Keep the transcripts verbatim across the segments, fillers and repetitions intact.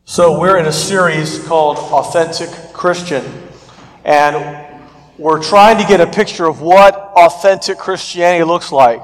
So we're in a series called Authentic Christian, and we're trying to get a picture of what authentic Christianity looks like.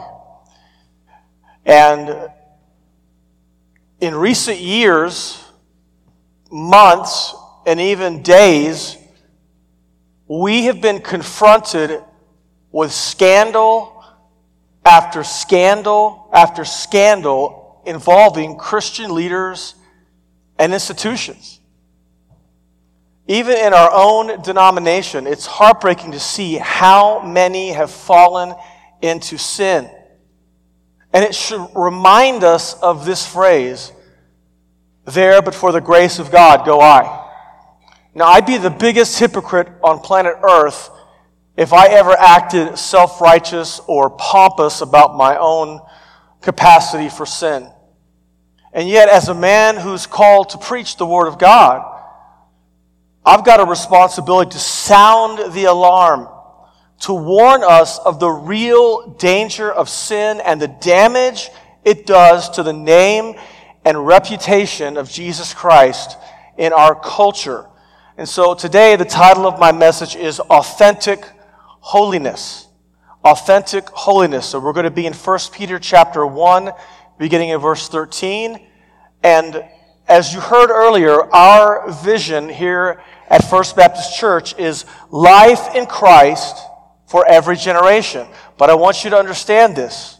And in recent years, months, and even days, we have been confronted with scandal after scandal after scandal involving Christian leaders and institutions. Even in our own denomination, it's heartbreaking to see how many have fallen into sin. And it should remind us of this phrase, "There, but for the grace of God, go I." Now, I'd be the biggest hypocrite on planet Earth if I ever acted self-righteous or pompous about my own capacity for sin. And yet, as a man who's called to preach the Word of God, I've got a responsibility to sound the alarm, to warn us of the real danger of sin and the damage it does to the name and reputation of Jesus Christ in our culture. And so today, the title of my message is Authentic Holiness. Authentic Holiness. So we're going to be in First Peter chapter one, beginning in verse thirteen. And as you heard earlier, our vision here at First Baptist Church is life in Christ for every generation. But I want you to understand this.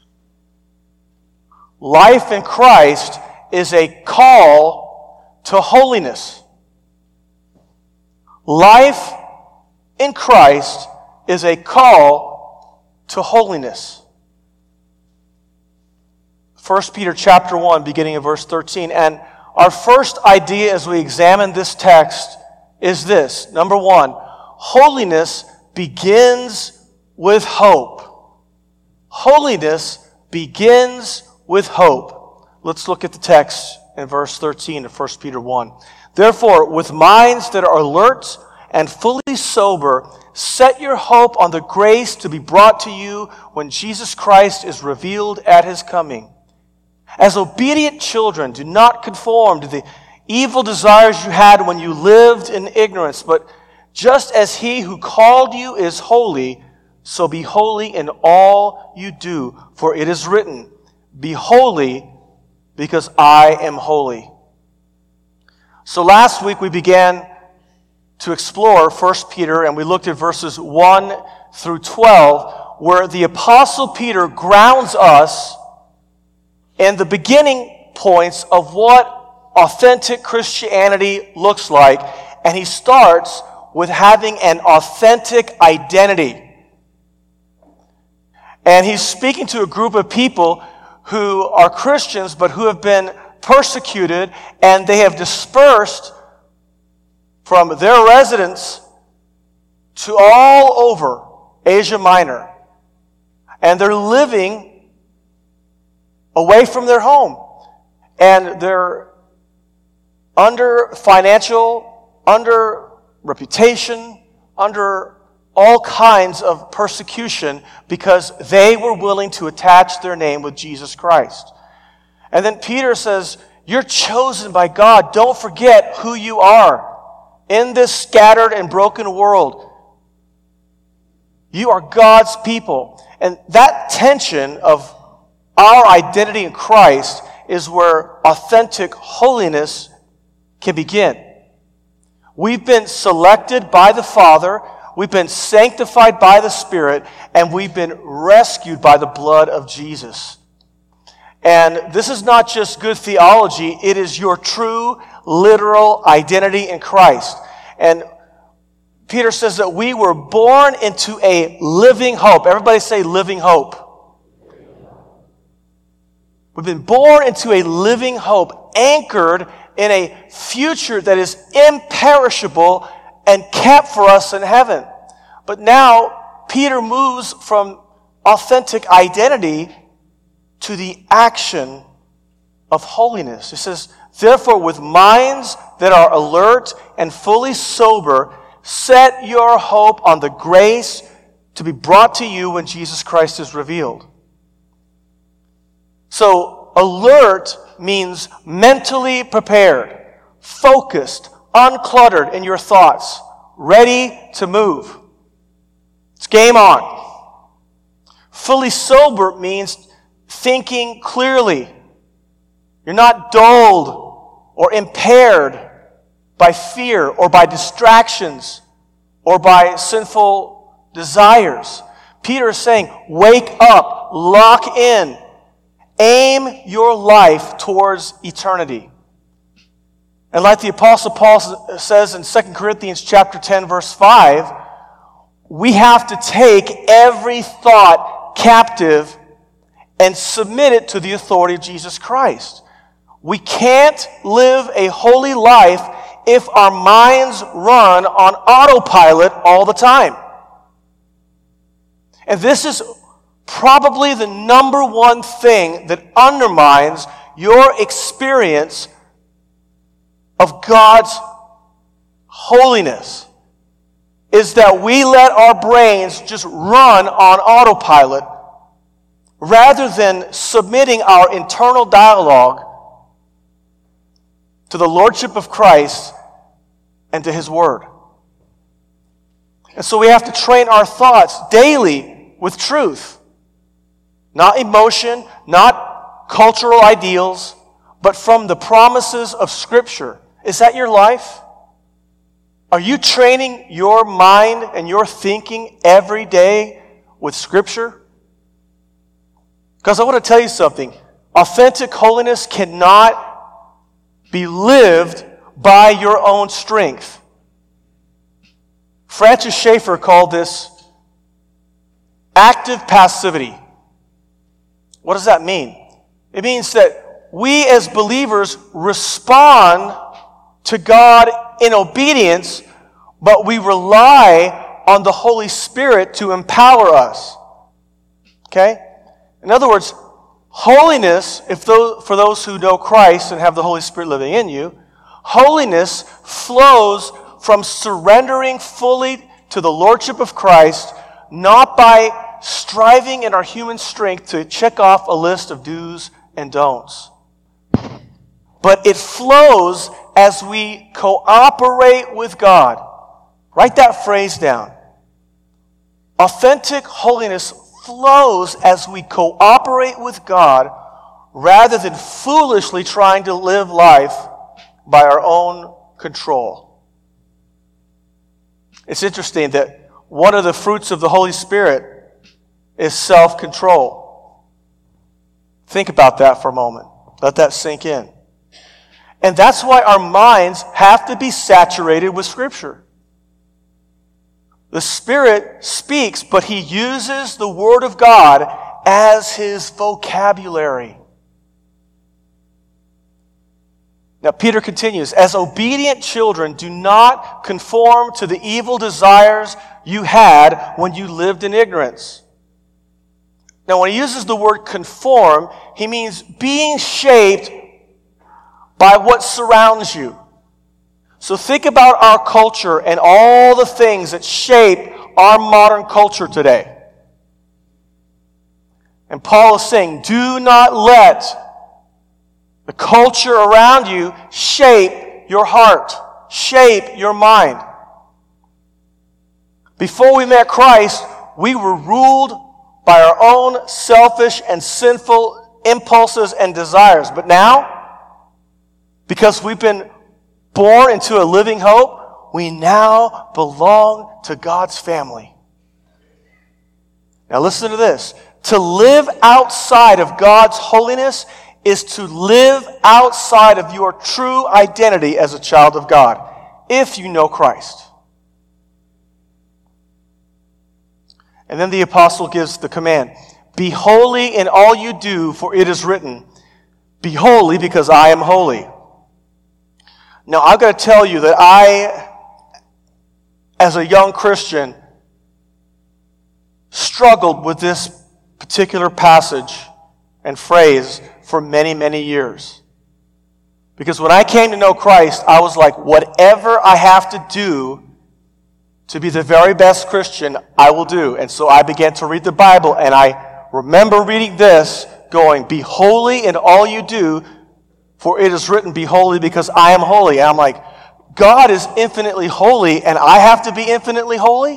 Life in Christ is a call to holiness. Life in Christ is a call to holiness. First Peter chapter one, beginning in verse thirteen. And our first idea as we examine this text is this. Number one, holiness begins with hope. Holiness begins with hope. Let's look at the text in verse thirteen of First Peter one. Therefore, with minds that are alert and fully sober, set your hope on the grace to be brought to you when Jesus Christ is revealed at his coming. As obedient children, do not conform to the evil desires you had when you lived in ignorance, but just as he who called you is holy, so be holy in all you do. For it is written, be holy because I am holy. So last week we began to explore First Peter, and we looked at verses one through twelve, where the Apostle Peter grounds us in the beginning points of what authentic Christianity looks like. And he starts with having an authentic identity. And he's speaking to a group of people who are Christians, but who have been persecuted, and they have dispersed from their residence to all over Asia Minor. And they're living away from their home. And they're under financial, under reputation, under all kinds of persecution because they were willing to attach their name with Jesus Christ. And then Peter says, you're chosen by God. Don't forget who you are in this scattered and broken world. You are God's people. And that tension of our identity in Christ is where authentic holiness can begin. We've been selected by the Father, we've been sanctified by the Spirit, and we've been rescued by the blood of Jesus. And this is not just good theology, it is your true, literal identity in Christ. And Peter says that we were born into a living hope. Everybody say living hope. We've been born into a living hope, anchored in a future that is imperishable and kept for us in heaven. But now, Peter moves from authentic identity to the action of holiness. He says, therefore, with minds that are alert and fully sober, set your hope on the grace to be brought to you when Jesus Christ is revealed. So, alert means mentally prepared, focused, uncluttered in your thoughts, ready to move. It's game on. Fully sober means thinking clearly. You're not dulled or impaired by fear or by distractions or by sinful desires. Peter is saying, wake up, lock in, aim your life towards eternity. And like the Apostle Paul says in Second Corinthians chapter ten, verse five, we have to take every thought captive and submit it to the authority of Jesus Christ. We can't live a holy life if our minds run on autopilot all the time. And this is probably the number one thing that undermines your experience of God's holiness, is that we let our brains just run on autopilot rather than submitting our internal dialogue to the Lordship of Christ and to His Word. And so we have to train our thoughts daily with truth. Not emotion, not cultural ideals, but from the promises of Scripture. Is that your life? Are you training your mind and your thinking every day with Scripture? Because I want to tell you something. Authentic holiness cannot be lived by your own strength. Francis Schaeffer called this active passivity. What does that mean? It means that we as believers respond to God in obedience, but we rely on the Holy Spirit to empower us. Okay? In other words, holiness, if those, for those who know Christ and have the Holy Spirit living in you, holiness flows from surrendering fully to the Lordship of Christ, not by striving in our human strength to check off a list of do's and don'ts. But it flows as we cooperate with God. Write that phrase down. Authentic holiness flows as we cooperate with God rather than foolishly trying to live life by our own control. It's interesting that one of the fruits of the Holy Spirit is self-control. Think about that for a moment. Let that sink in. And that's why our minds have to be saturated with Scripture. The Spirit speaks, but He uses the Word of God as His vocabulary. Now, Peter continues, as obedient children, do not conform to the evil desires you had when you lived in ignorance. Now, when he uses the word conform, he means being shaped by what surrounds you. So think about our culture and all the things that shape our modern culture today. And Paul is saying, do not let the culture around you shape your heart, shape your mind. Before we met Christ, we were ruled by our own selfish and sinful impulses and desires. But now, because we've been born into a living hope, we now belong to God's family. Now listen to this. To live outside of God's holiness is to live outside of your true identity as a child of God, if you know Christ. And then the apostle gives the command, be holy in all you do, for it is written, be holy because I am holy. Now, I've got to tell you that I, as a young Christian, struggled with this particular passage and phrase for many, many years. Because when I came to know Christ, I was like, whatever I have to do to be the very best Christian, I will do. And so I began to read the Bible, and I remember reading this, going, be holy in all you do, For it is written, be holy because I am holy. And I'm like, God is infinitely holy and I have to be infinitely holy?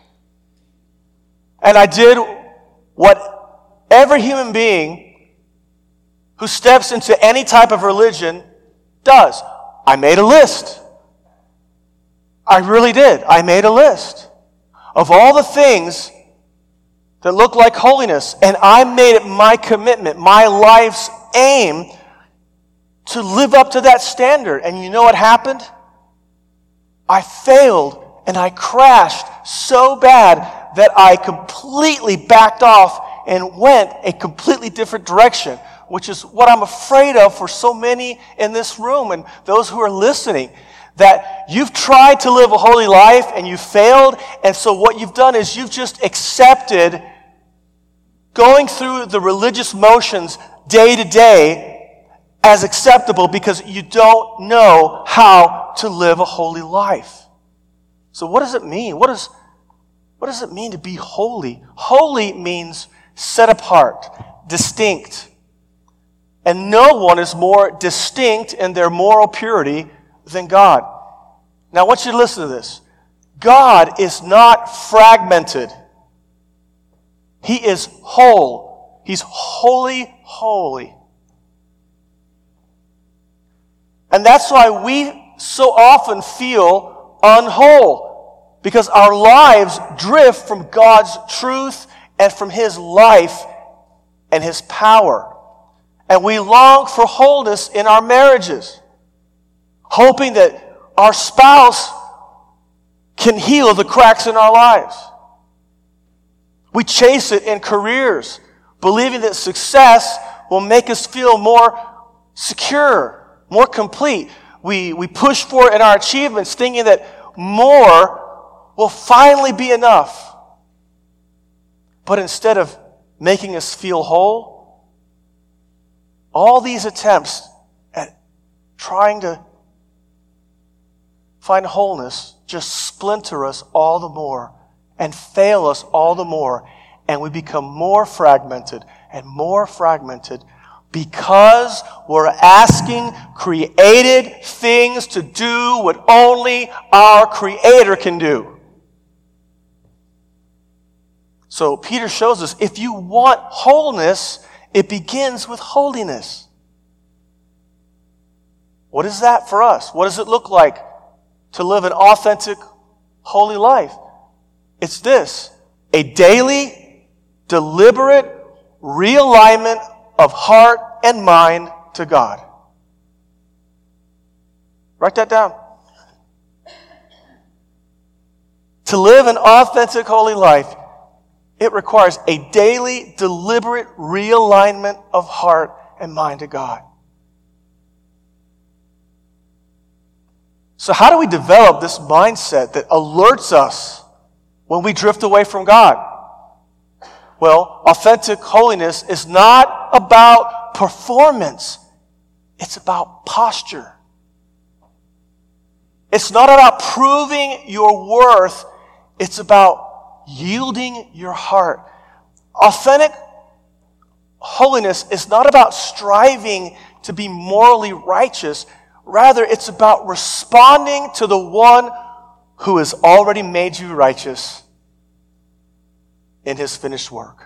And I did what every human being who steps into any type of religion does. I made a list. I really did. I made a list of all the things that look like holiness. And I made it my commitment, my life's aim, to live up to that standard. And you know what happened? I failed and I crashed so bad that I completely backed off and went a completely different direction, which is what I'm afraid of for so many in this room and those who are listening, that you've tried to live a holy life and you failed, and so what you've done is you've just accepted going through the religious motions day to day as acceptable because you don't know how to live a holy life. So what does it mean? What does, what does it mean to be holy? Holy means set apart, distinct. And no one is more distinct in their moral purity than God. Now I want you to listen to this. God is not fragmented. He is whole. He's wholly holy. And that's why we so often feel unwhole, because our lives drift from God's truth and from His life and His power. And we long for wholeness in our marriages, hoping that our spouse can heal the cracks in our lives. We chase it in careers, believing that success will make us feel more secure, more complete. We, we push for it in our achievements, thinking that more will finally be enough. But instead of making us feel whole, all these attempts at trying to find wholeness just splinter us all the more and fail us all the more. And we become more fragmented and more fragmented because we're asking created things to do what only our Creator can do. So Peter shows us, if you want wholeness, it begins with holiness. What is that for us? What does it look like to live an authentic, holy life? It's this: a daily, deliberate realignment of heart and mind to God. Write that down. To live an authentic, holy life, it requires a daily, deliberate realignment of heart and mind to God. So how do we develop this mindset that alerts us when we drift away from God? Well, authentic holiness is not about performance. It's about posture. It's not about proving your worth. It's about yielding your heart. Authentic holiness is not about striving to be morally righteous. Rather, it's about responding to the one who has already made you righteous in His finished work.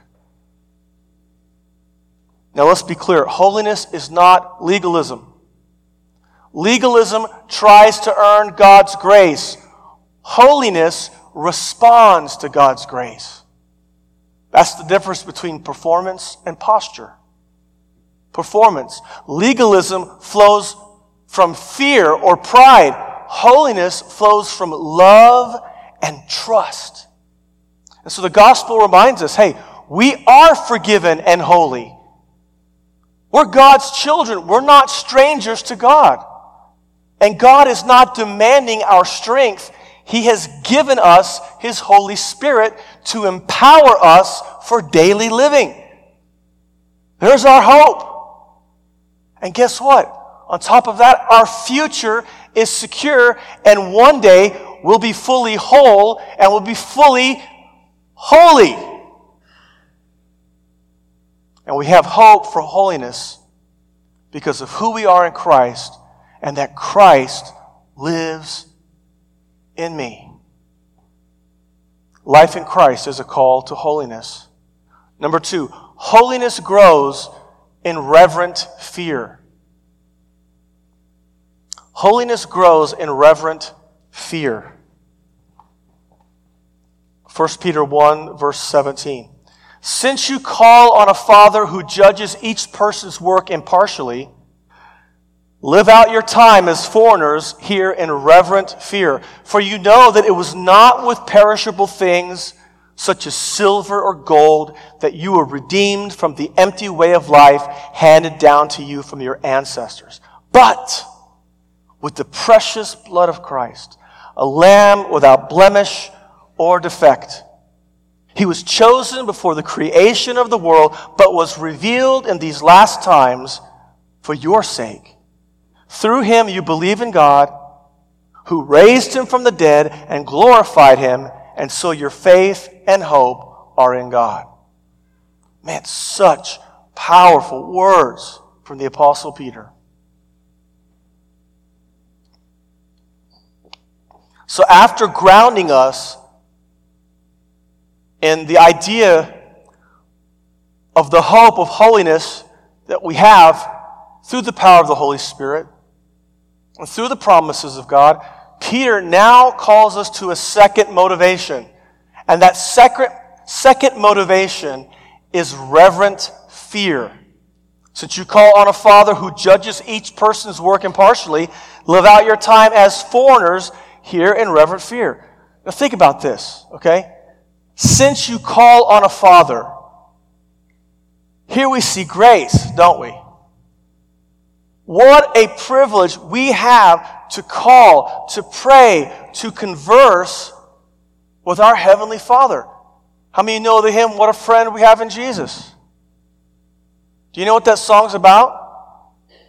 Now let's be clear. Holiness is not legalism. Legalism tries to earn God's grace. Holiness responds to God's grace. That's the difference between performance and posture. Performance. Legalism flows from fear or pride. Holiness flows from love and trust. And so the gospel reminds us, hey, we are forgiven and holy. We're God's children. We're not strangers to God. And God is not demanding our strength. He has given us His Holy Spirit to empower us for daily living. There's our hope. And guess what? On top of that, our future is secure, and one day we'll be fully whole and we'll be fully holy. And we have hope for holiness because of who we are in Christ and that Christ lives in me. Life in Christ is a call to holiness. Number two, holiness grows in reverent fear. Holiness grows in reverent fear. First Peter one, verse seventeen. Since you call on a Father who judges each person's work impartially, live out your time as foreigners here in reverent fear. For you know that it was not with perishable things such as silver or gold that you were redeemed from the empty way of life handed down to you from your ancestors, but with the precious blood of Christ, a lamb without blemish or defect. He was chosen before the creation of the world, but was revealed in these last times for your sake. Through him you believe in God, who raised him from the dead and glorified him, and so your faith and hope are in God. Man, such powerful words from the Apostle Peter. So after grounding us in the idea of the hope of holiness that we have through the power of the Holy Spirit and through the promises of God, Peter now calls us to a second motivation. And that second, second motivation is reverent fear. Since you call on a Father who judges each person's work impartially, live out your time as foreigners here in reverent fear. Now think about this, okay? Since you call on a Father, here we see grace, don't we? What a privilege we have to call, to pray, to converse with our Heavenly Father. How many know the hymn, What a Friend We Have in Jesus? Do you know what that song's about?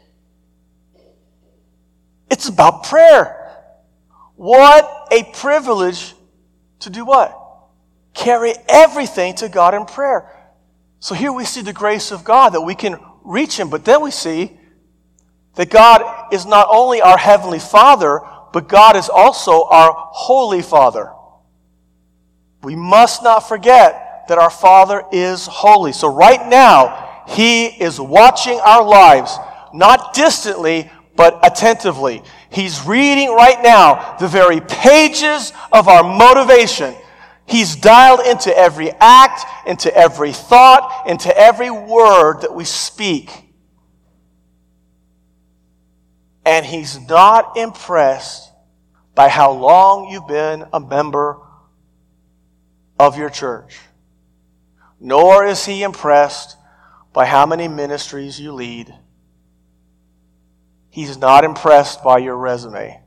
It's about prayer. What a privilege to do what? Carry everything to God in prayer. So here we see the grace of God that we can reach Him, but then we see that God is not only our Heavenly Father, but God is also our Holy Father. We must not forget that our Father is holy. So right now, He is watching our lives, not distantly, but attentively. He's reading right now the very pages of our motivation. He's dialed into every act, into every thought, into every word that we speak. And He's not impressed by how long you've been a member of your church. Nor is He impressed by how many ministries you lead. He's not impressed by your resume.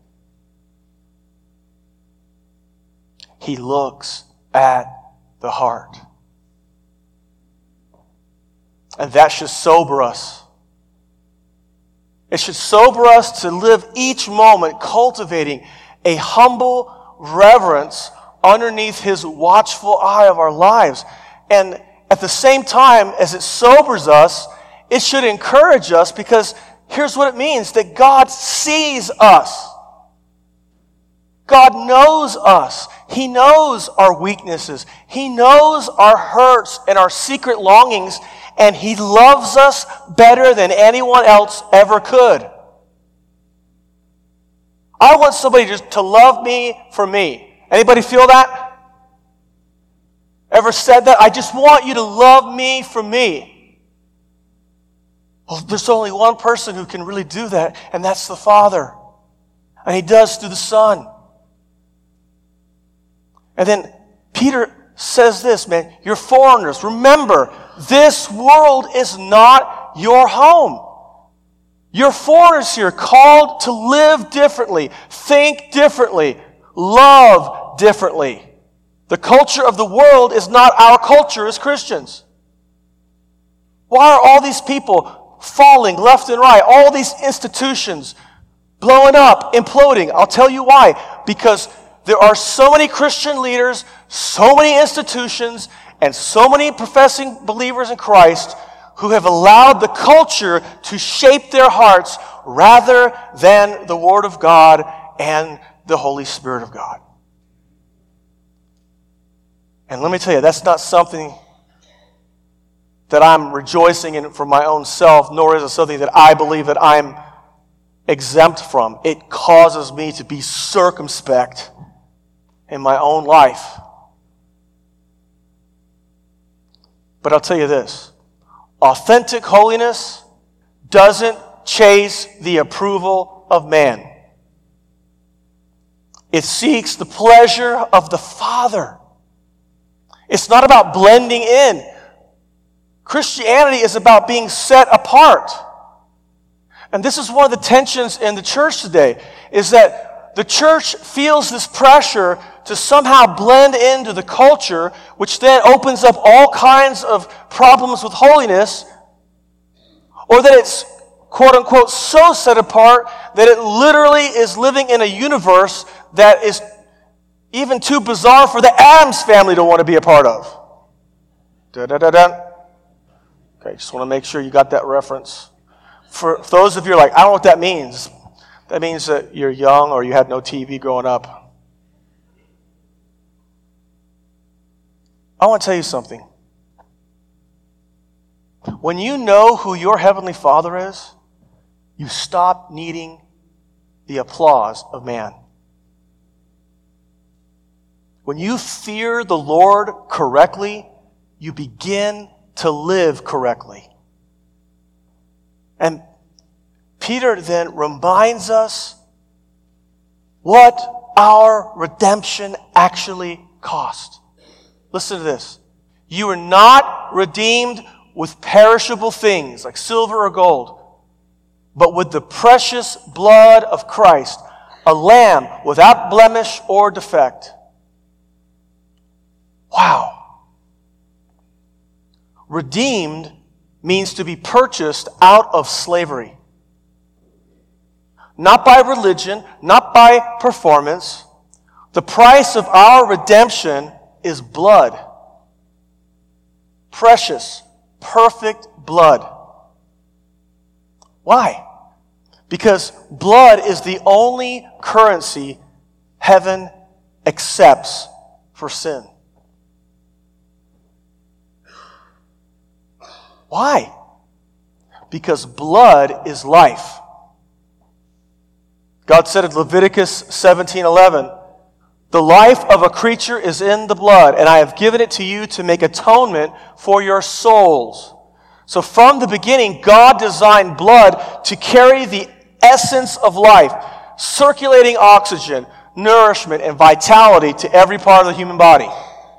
He looks at the heart. And that should sober us. It should sober us to live each moment cultivating a humble reverence underneath His watchful eye of our lives. And at the same time as it sobers us, it should encourage us, because here's what it means, that God sees us. God knows us. He knows our weaknesses. He knows our hurts and our secret longings, and He loves us better than anyone else ever could. I want somebody just to love me for me. Anybody feel that? Ever said that? I just want you to love me for me. Well, there's only one person who can really do that, and that's the Father. And He does through the Son. And then Peter says this, man, you're foreigners. Remember, this world is not your home. You're foreigners here, called to live differently, think differently, love differently. The culture of the world is not our culture as Christians. Why are all these people falling left and right? All these institutions blowing up, imploding. I'll tell you why. Because there are so many Christian leaders, so many institutions, and so many professing believers in Christ who have allowed the culture to shape their hearts rather than the Word of God and the Holy Spirit of God. And let me tell you, that's not something that I'm rejoicing in for my own self, nor is it something that I believe that I'm exempt from. It causes me to be circumspect in my own life. But I'll tell you this, authentic holiness doesn't chase the approval of man. It seeks the pleasure of the Father. It's not about blending in. Christianity is about being set apart. And this is one of the tensions in the church today, is that the church feels this pressure to somehow blend into the culture, which then opens up all kinds of problems with holiness, or that it's, quote unquote, so set apart that it literally is living in a universe that is even too bizarre for the Addams family to want to be a part of. Da-da-da-da. Okay, just want to make sure you got that reference. For those of you who are like, I don't know what that means. That means that you're young or you had no T V growing up. I want to tell you something. When you know who your Heavenly Father is, you stop needing the applause of man. When you fear the Lord correctly, you begin to live correctly. And Peter then reminds us what our redemption actually cost. Listen to this. You are not redeemed with perishable things like silver or gold, but with the precious blood of Christ, a lamb without blemish or defect. Wow. Redeemed means to be purchased out of slavery. Not by religion, not by performance. The price of our redemption is blood. Precious, perfect blood. Why? Because blood is the only currency heaven accepts for sin. Why? Because blood is life. God said in Leviticus seventeen eleven, the life of a creature is in the blood, and I have given it to you to make atonement for your souls. So from the beginning, God designed blood to carry the essence of life, circulating oxygen, nourishment, and vitality to every part of the human body.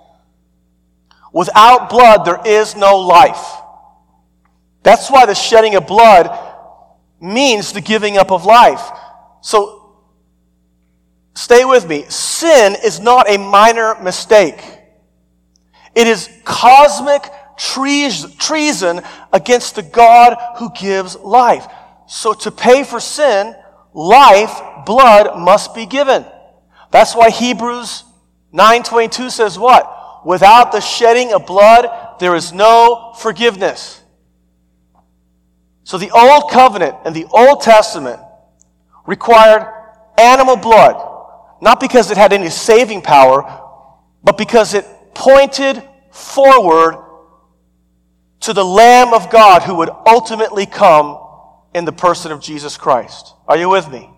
Without blood, there is no life. That's why the shedding of blood means the giving up of life. So, stay with me. Sin is not a minor mistake. It is cosmic treason against the God who gives life. So to pay for sin, life, blood must be given. That's why Hebrews nine twenty-two says what? Without the shedding of blood, there is no forgiveness. So the Old Covenant and the Old Testament required animal blood, not because it had any saving power, but because it pointed forward to the Lamb of God who would ultimately come in the person of Jesus Christ. Are you with me?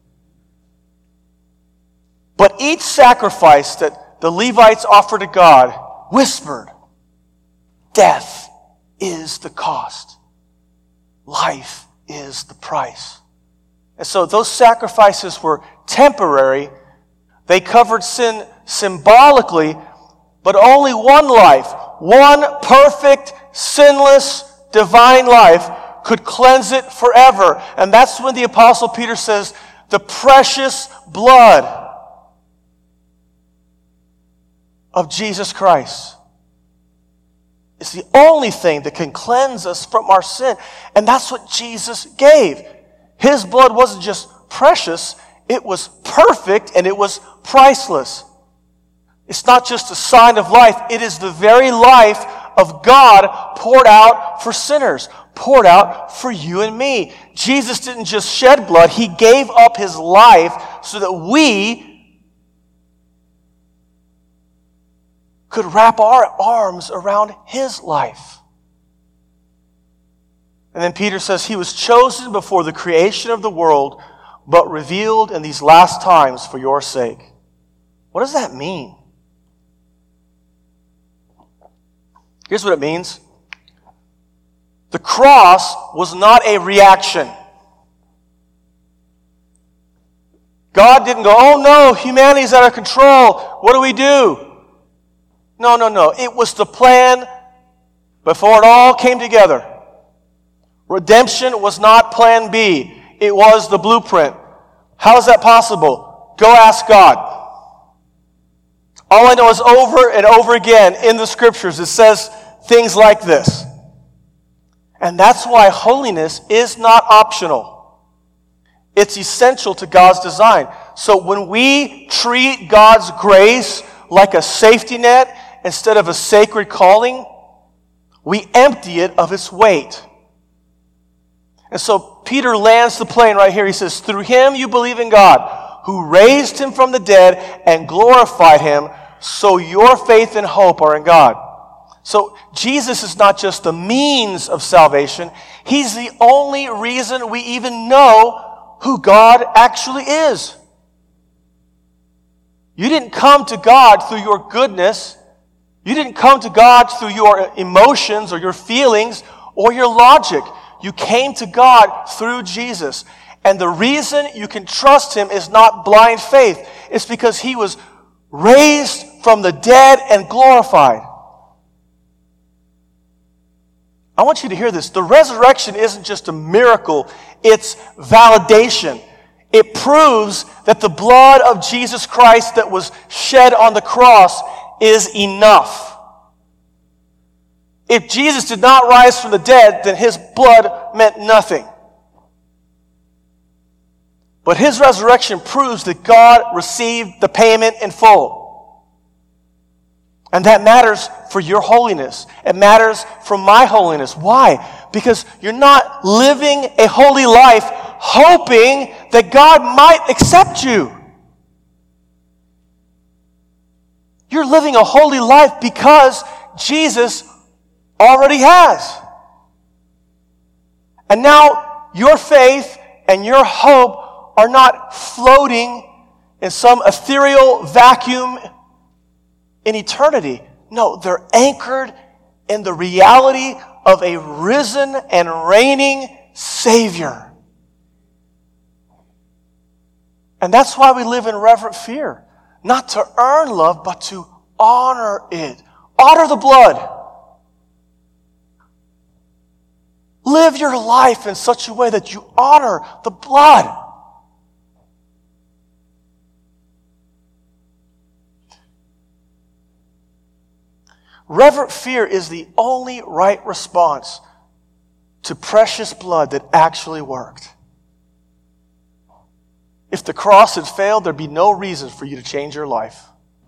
But each sacrifice that the Levites offered to God whispered, death is the cost. Life is the price. And so those sacrifices were temporary. They covered sin symbolically, but only one life, one perfect, sinless, divine life could cleanse it forever. And that's when the Apostle Peter says, the precious blood of Jesus Christ is the only thing that can cleanse us from our sin. And that's what Jesus gave. His blood wasn't just precious, it was perfect and it was priceless. It's not just a sign of life, it is the very life of God poured out for sinners, poured out for you and me. Jesus didn't just shed blood, he gave up his life so that we could wrap our arms around his life. And then Peter says, he was chosen before the creation of the world, but revealed in these last times for your sake. What does that mean? Here's what it means. The cross was not a reaction. God didn't go, oh no, humanity's out of control. What do we do? No, no, no. It was the plan before it all came together. Redemption was not plan B. It was the blueprint. How is that possible? Go ask God. All I know is over and over again in the scriptures it says things like this. And that's why holiness is not optional. It's essential to God's design. So when we treat God's grace like a safety net instead of a sacred calling, we empty it of its weight. And so Peter lands the plane right here. He says, through him you believe in God, who raised him from the dead and glorified him, so your faith and hope are in God. So Jesus is not just the means of salvation. He's the only reason we even know who God actually is. You didn't come to God through your goodness. You didn't come to God through your emotions or your feelings or your logic. You came to God through Jesus. And the reason you can trust him is not blind faith. It's because he was raised from the dead and glorified. I want you to hear this. The resurrection isn't just a miracle. It's validation. It proves that the blood of Jesus Christ that was shed on the cross is enough. If Jesus did not rise from the dead, then his blood meant nothing. But his resurrection proves that God received the payment in full. And that matters for your holiness. It matters for my holiness. Why? Because you're not living a holy life hoping that God might accept you. You're living a holy life because Jesus already has. And now your faith and your hope are not floating in some ethereal vacuum in eternity. No, they're anchored in the reality of a risen and reigning Savior. And that's why we live in reverent fear. Not to earn love, but to honor it. Honor the blood. Live your life in such a way that you honor the blood. Reverent fear is the only right response to precious blood that actually worked. If the cross had failed, there'd be no reason for you to change your life.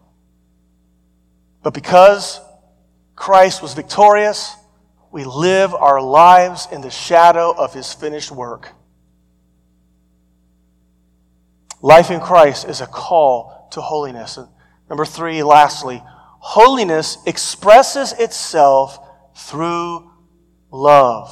But because Christ was victorious, we live our lives in the shadow of his finished work. Life in Christ is a call to holiness. And number three, lastly, holiness expresses itself through love.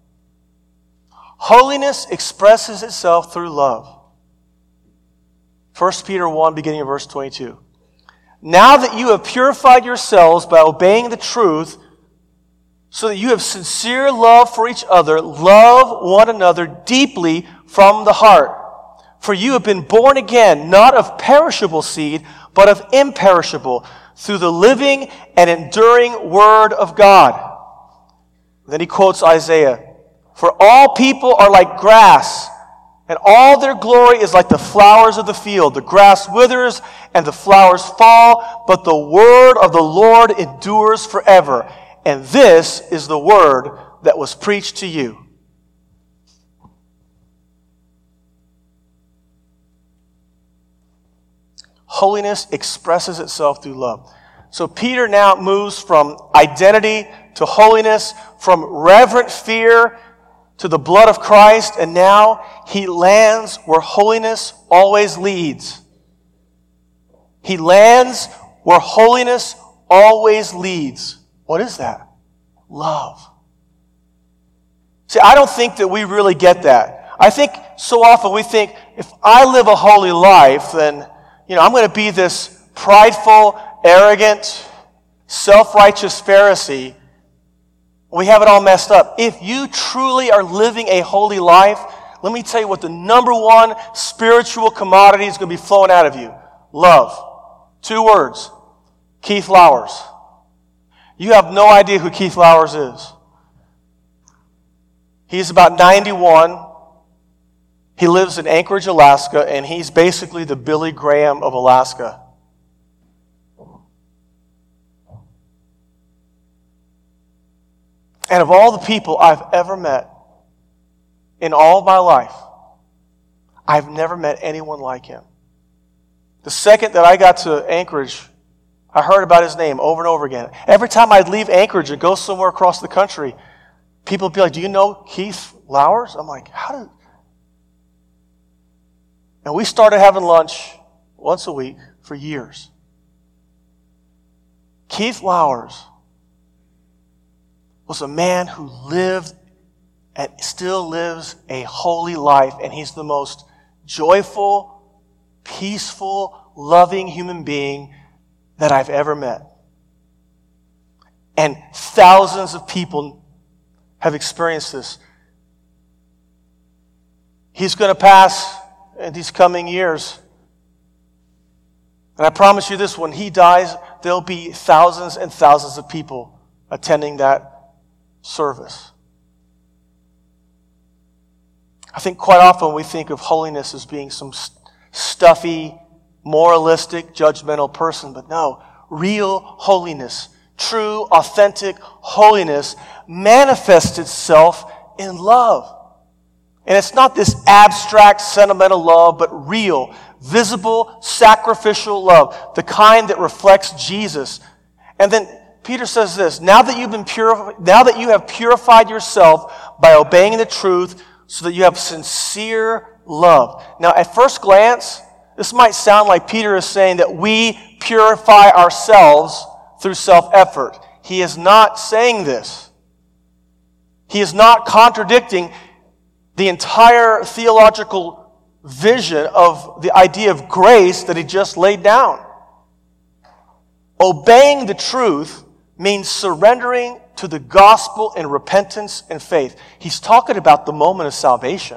Holiness expresses itself through love. First Peter one, beginning of verse twenty-two. Now that you have purified yourselves by obeying the truth, so that you have sincere love for each other, love one another deeply from the heart. For you have been born again, not of perishable seed, but of imperishable, through the living and enduring word of God. Then he quotes Isaiah. For all people are like grass, and all their glory is like the flowers of the field. The grass withers and the flowers fall, but the word of the Lord endures forever. And this is the word that was preached to you. Holiness expresses itself through love. So Peter now moves from identity to holiness, from reverent fear to the blood of Christ, and now he lands where holiness always leads. He lands where holiness always leads. What is that? Love. See, I don't think that we really get that. I think so often we think, if I live a holy life, then, you know, I'm going to be this prideful, arrogant, self-righteous Pharisee. We have it all messed up. If you truly are living a holy life, let me tell you what the number one spiritual commodity is going to be flowing out of you. Love. Two words. Keith Lowers. You have no idea who Keith Lowers is. He's about ninety-one. He lives in Anchorage, Alaska, and he's basically the Billy Graham of Alaska. And of all the people I've ever met in all of my life, I've never met anyone like him. The second that I got to Anchorage, I heard about his name over and over again. Every time I'd leave Anchorage and go somewhere across the country, people would be like, "Do you know Keith Lowers?" I'm like, how did... And we started having lunch once a week for years. Keith Lowers was a man who lived and still lives a holy life, and he's the most joyful, peaceful, loving human being that I've ever met. And thousands of people have experienced this. He's going to pass in these coming years. And I promise you this, when he dies, there'll be thousands and thousands of people attending that service. I think quite often we think of holiness as being some st- stuffy, moralistic, judgmental person, but no, real holiness, true, authentic holiness manifests itself in love. And it's not this abstract, sentimental love, but real, visible, sacrificial love, the kind that reflects Jesus. And then Peter says this, now that you've been purified, now that you have purified yourself by obeying the truth, so that you have sincere love. Now, at first glance, this might sound like Peter is saying that we purify ourselves through self-effort. He is not saying this. He is not contradicting the entire theological vision of the idea of grace that he just laid down. Obeying the truth means surrendering to the gospel in repentance and faith. He's talking about the moment of salvation.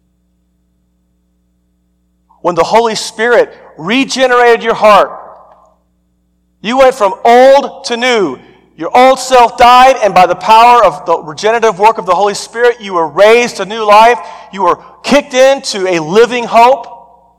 When the Holy Spirit regenerated your heart, you went from old to new. Your old self died, and by the power of the regenerative work of the Holy Spirit, you were raised to new life. You were kicked into a living hope.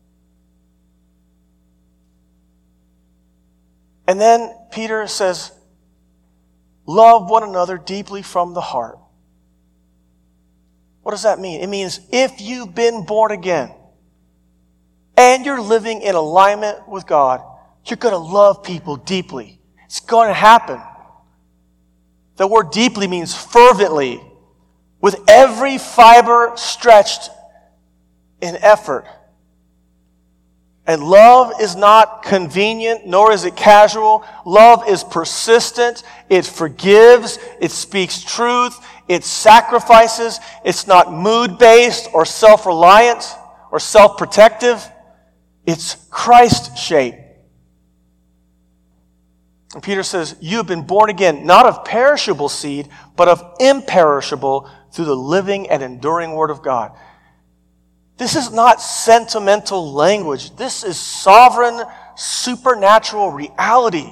And then Peter says, love one another deeply from the heart. What does that mean? It means if you've been born again and you're living in alignment with God, you're going to love people deeply. It's going to happen. The word deeply means fervently, with every fiber stretched in effort. And love is not convenient, nor is it casual. Love is persistent. It forgives. It speaks truth. It sacrifices. It's not mood-based or self-reliant or self-protective. It's Christ-shaped. And Peter says, you have been born again, not of perishable seed, but of imperishable through the living and enduring Word of God. This is not sentimental language. This is sovereign, supernatural reality.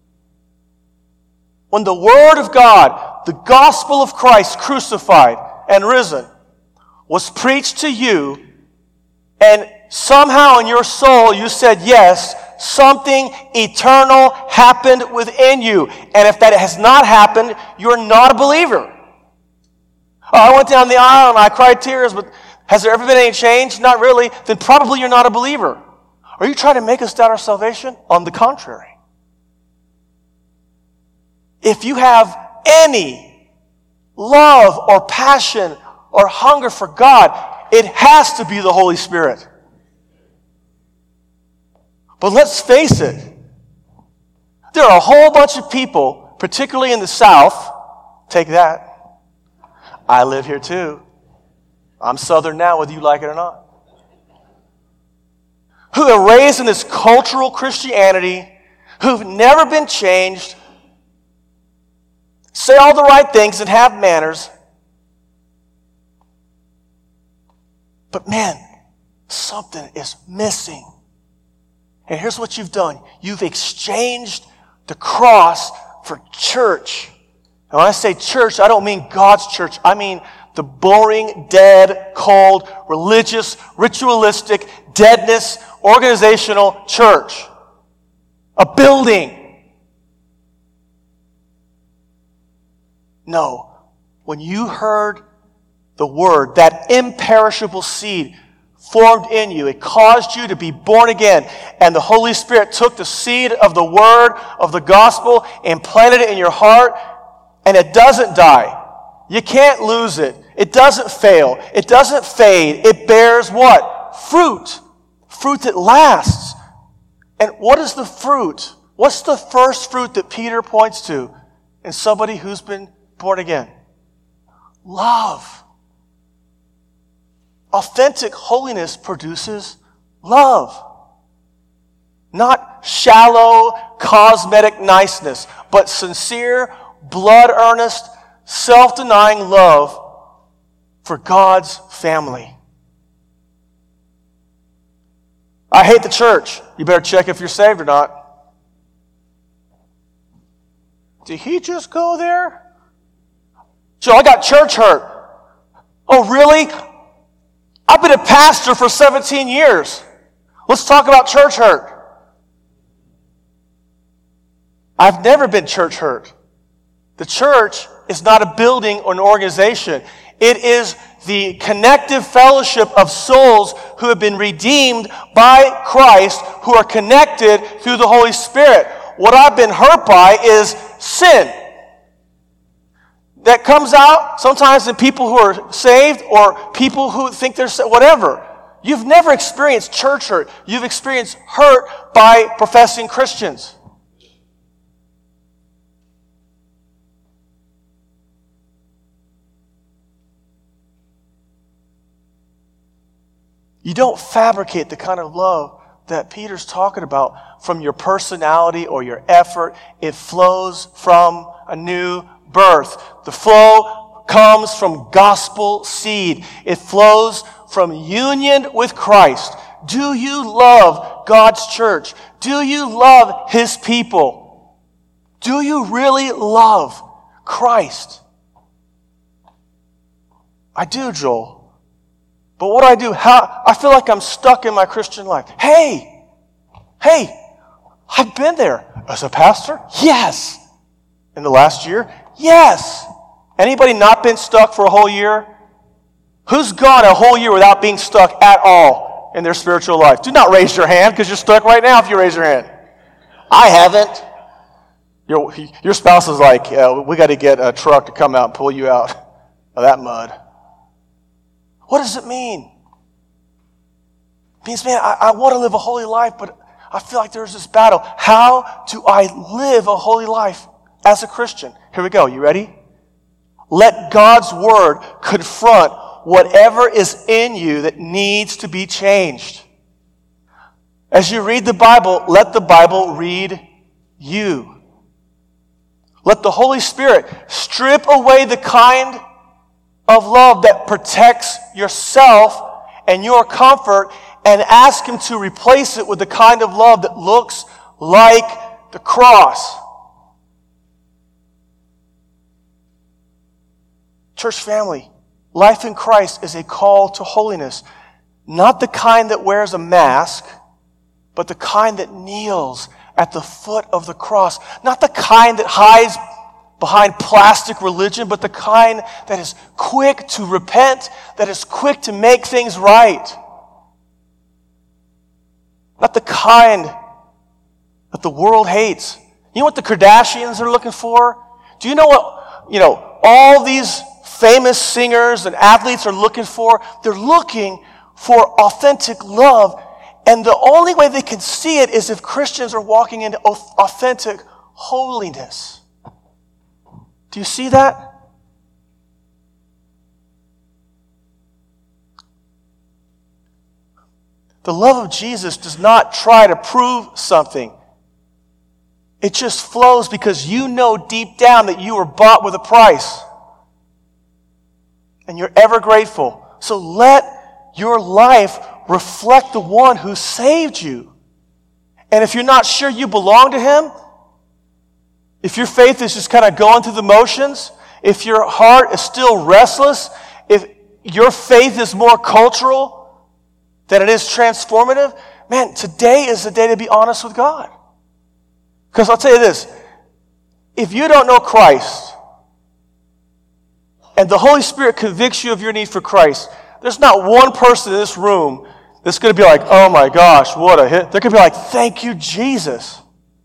When the Word of God, the gospel of Christ crucified and risen, was preached to you, and somehow in your soul you said yes, something eternal happened within you. And if that has not happened, you're not a believer. Oh, I went down the aisle and I cried tears, but has there ever been any change? Not really. Then probably you're not a believer. Are you trying to make us doubt our salvation? On the contrary. If you have any love or passion or hunger for God, it has to be the Holy Spirit. But let's face it, there are a whole bunch of people, particularly in the South, take that. I live here too. I'm Southern now, whether you like it or not. Who are raised in this cultural Christianity, who've never been changed, say all the right things and have manners. But man, something is missing. And here's what you've done. You've exchanged the cross for church. And when I say church, I don't mean God's church. I mean the boring, dead, cold, religious, ritualistic, deadness, organizational church. A building. No. When you heard the word, that imperishable seed formed in you, it caused you to be born again. And the Holy Spirit took the seed of the word, of the gospel, and planted it in your heart, and it doesn't die. You can't lose it. It doesn't fail. It doesn't fade. It bears what? Fruit. Fruit that lasts. And what is the fruit? What's the first fruit that Peter points to in somebody who's been born again? Love. Authentic holiness produces love. Not shallow, cosmetic niceness, but sincere, blood-earnest, self-denying love for God's family. I hate the church. You better check if you're saved or not. Did he just go there? Joe, I got church hurt. Oh, really? I've been a pastor for seventeen years. Let's talk about church hurt. I've never been church hurt. The church is not a building or an organization. It is the connective fellowship of souls who have been redeemed by Christ, who are connected through the Holy Spirit. What I've been hurt by is sin. That comes out sometimes in people who are saved or people who think they're saved, whatever. You've never experienced church hurt. You've experienced hurt by professing Christians. You don't fabricate the kind of love that Peter's talking about from your personality or your effort. It flows from a new birth. The flow comes from gospel seed. It flows from union with Christ. Do you love God's church? Do you love His people? Do you really love Christ? I do, Joel. But what do I do? How I feel like I'm stuck in my Christian life. Hey, hey, I've been there. As a pastor? Yes. In the last year? Yes. Anybody not been stuck for a whole year? Who's gone a whole year without being stuck at all in their spiritual life? Do not raise your hand because you're stuck right now if you raise your hand. I haven't. Your, your spouse is like, uh, we got to get a truck to come out and pull you out of that mud. What does it mean? It means, man, I, I want to live a holy life, but I feel like there's this battle. How do I live a holy life as a Christian? Here we go. You ready? Let God's word confront whatever is in you that needs to be changed. As you read the Bible, let the Bible read you. Let the Holy Spirit strip away the kind of love that protects yourself and your comfort and ask Him to replace it with the kind of love that looks like the cross. Church family, life in Christ is a call to holiness. Not the kind that wears a mask, but the kind that kneels at the foot of the cross. Not the kind that hides behind plastic religion, but the kind that is quick to repent, that is quick to make things right. Not the kind that the world hates. You know what the Kardashians are looking for? Do you know what you know, all these famous singers and athletes are looking for. They're looking for authentic love. And the only way they can see it is if Christians are walking into authentic holiness. Do you see that? The love of Jesus does not try to prove something. It just flows because you know deep down that you were bought with a price. And you're ever grateful. So let your life reflect the one who saved you. And if you're not sure you belong to Him, if your faith is just kind of going through the motions, if your heart is still restless, if your faith is more cultural than it is transformative, man, today is the day to be honest with God. Because I'll tell you this, if you don't know Christ, and the Holy Spirit convicts you of your need for Christ, there's not one person in this room that's going to be like, oh my gosh, what a hit. They're going to be like, thank you, Jesus.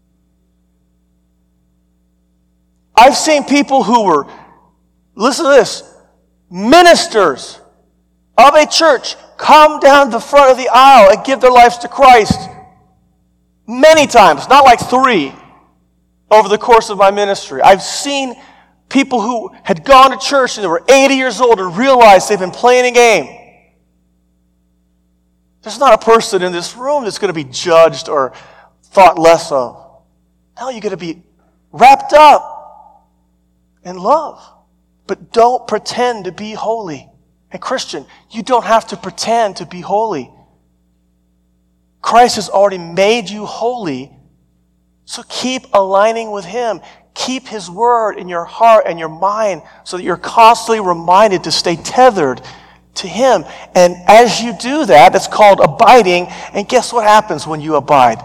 I've seen people who were, listen to this, ministers of a church come down the front of the aisle and give their lives to Christ. Many times, not like three over the course of my ministry. I've seen people who had gone to church and they were eighty years old and realized they've been playing a game. There's not a person in this room that's going to be judged or thought less of. No, you're going to be wrapped up in love. But don't pretend to be holy. And Christian, you don't have to pretend to be holy. Christ has already made you holy, so keep aligning with Him. Keep His word in your heart and your mind so that you're constantly reminded to stay tethered to Him. And as you do that, that's called abiding. And guess what happens when you abide?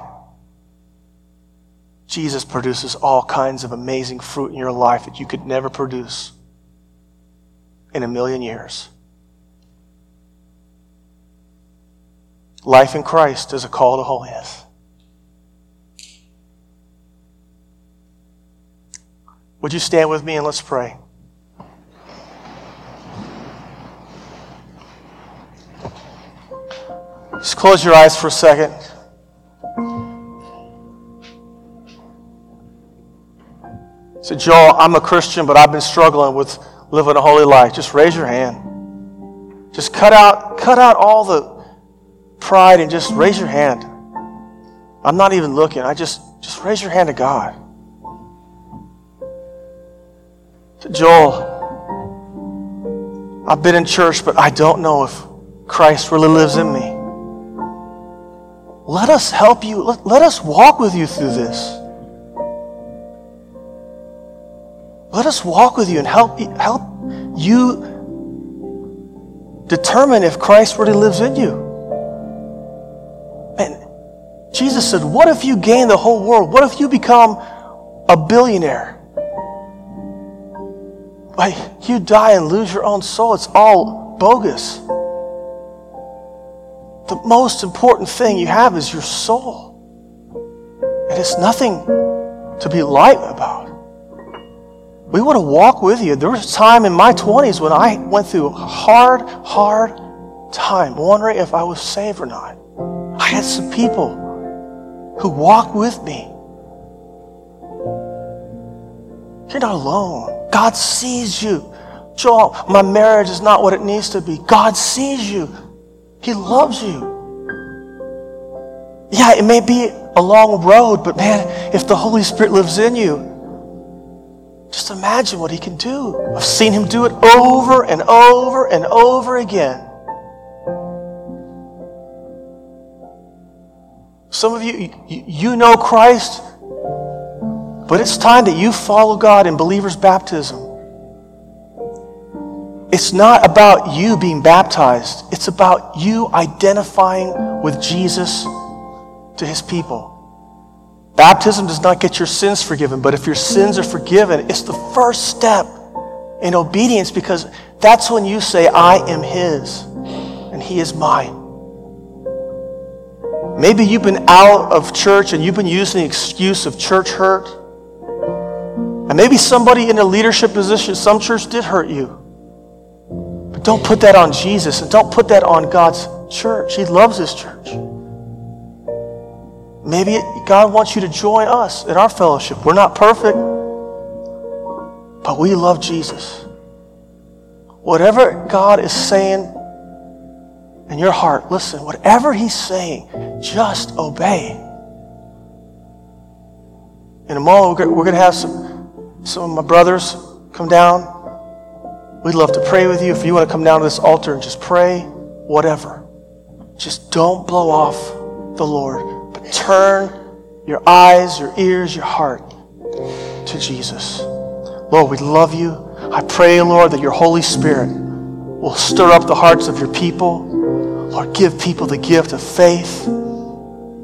Jesus produces all kinds of amazing fruit in your life that you could never produce in a million years. Life in Christ is a call to holiness. Would you stand with me and let's pray? Just close your eyes for a second. Say, Joel, I'm a Christian, but I've been struggling with living a holy life. Just raise your hand. Just cut out, cut out all the pride and just raise your hand. I'm not even looking. I just, just raise your hand to God. Joel, I've been in church, but I don't know if Christ really lives in me. Let us help you. Let, let us walk with you through this. Let us walk with you and help, help you determine if Christ really lives in you. And Jesus said, what if you gain the whole world? What if you become a billionaire? Like, you die and lose your own soul. It's all bogus. The most important thing you have is your soul. And it's nothing to be light about. We want to walk with you. There was a time in my twenties when I went through a hard, hard time, wondering if I was saved or not. I had some people who walked with me. You're not alone. God sees you. Joel, my marriage is not what it needs to be. God sees you. He loves you. Yeah, it may be a long road, but man, if the Holy Spirit lives in you, just imagine what He can do. I've seen Him do it over and over and over again. Some of you, you, you know Christ, but it's time that you follow God in believer's baptism. It's not about you being baptized. It's about you identifying with Jesus to His people. Baptism does not get your sins forgiven, but if your sins are forgiven, it's the first step in obedience, because that's when you say, I am His and He is mine. Maybe you've been out of church and you've been using the excuse of church hurt. And maybe somebody in a leadership position, some church did hurt you. But don't put that on Jesus, and don't put that on God's church. He loves his church. Maybe God wants you to join us in our fellowship. We're not perfect, but we love Jesus. Whatever God is saying in your heart, listen, whatever he's saying, just obey. In a moment, we're going to have some, some of my brothers come down. We'd love to pray with you. If you want to come down to this altar and just pray, whatever. Just don't blow off the Lord, but turn your eyes, your ears, your heart to Jesus. Lord, we love you. I pray, Lord, that your Holy Spirit will stir up the hearts of your people. Lord, give people the gift of faith.